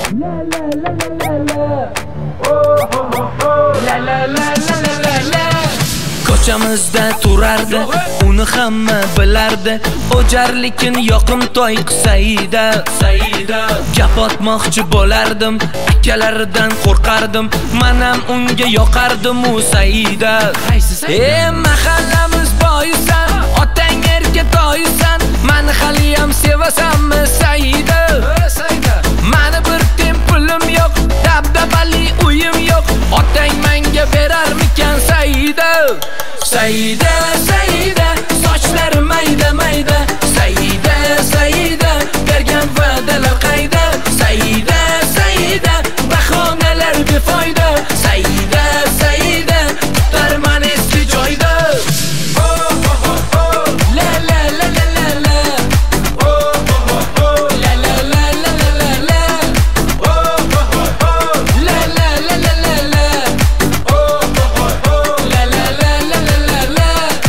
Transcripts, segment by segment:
La la la la la la. Oh oh oh. La la la la la la la. Ko'chamizda turardi, uni hamma bilardi. O'jarlikin yoqimtoy Saida. Gap otmoqchi bo'lardim, akalaridan qo'rqardim. Men ham unga yoqardim u Saida. Mahallamiz boyisan, otang erka toyisan. Meni hali ham sevasanmi Saida? Meni bir tem pulim yo'q, dabdabali uyim yo'q. Otang menga berarmikan Saida? Saida, Saida, sochlari mayda mayda. Saida, Saida, bergan va'dalar qayda? Saida, Saida, bahonalar befoyda. Saida, Saida, tutarman eski joyda. Oh oh oh oh, la la la la la la. Oh oh oh oh, la la la la la la la. Oh oh oh oh, la la la la la la. Oh oh oh oh, la la la la la la la.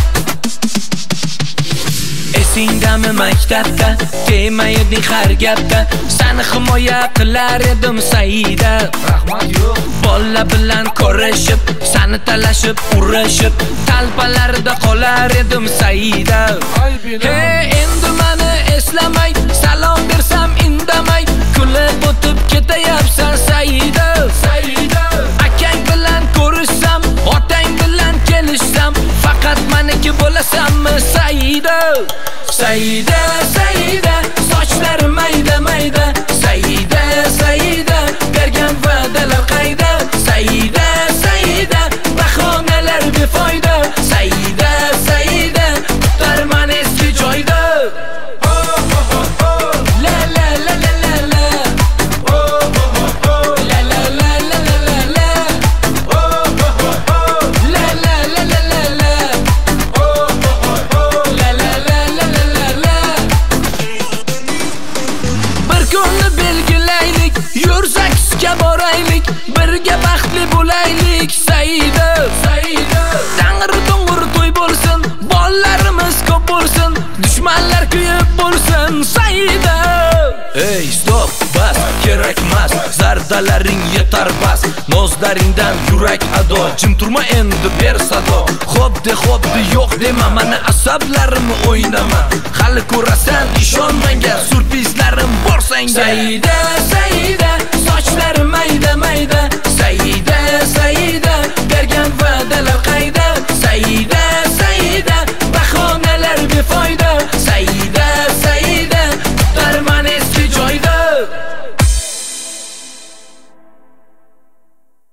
Esingdami maktabda demayeding har gapda, seni himoya qilar edim Saida. Rahmat yo'q. Bola bilan ko'rishib, seni talashib, urishib, talpalarda qolar edim Saida. Hey, endi meni eslamay, salom bersam indamay, kulib o'tib ketayapsan Saida. Akang bilan ko'rishsam, otang bilan kelishsam, faqat meniki bo'lasanmi Saida? Saida, Saida, sochlari mayda mayda. Saida, Saida, bergan va'dalar qayda? Saida, Saida, bahonalar befoyda. Saida, Saida, tutarman eski joyda. Oh oh oh oh, la la la la la la. Oh oh oh oh, la la la la la la la. Oh oh oh oh, la la la la la la. Oh oh oh oh, la la la la la la la. Bir kunni belgilaylik, yursakska boraylik, birga baxtli bo'laylik Saida. Tangri to'ng'ir to'y bo'lsin, bollarimiz ko'p bo'lsin, dushmanlar kuyib bo'lsin Saida. Hey, stop, bas, kerakmas, zardalaring yetar bas. Nozlaringdan yurak ado, jim turma endi ber sado. Xo'p de, yo'q dema, meni asablarimni o'ynama. Hali ko'rasan, ishon menga, surprizlarim bor senga. Saida, Saida, sochlari mayda mayda. Saida, Saida, bergan va'dalar qayda? Saida, Saida, bahonalar befoyda.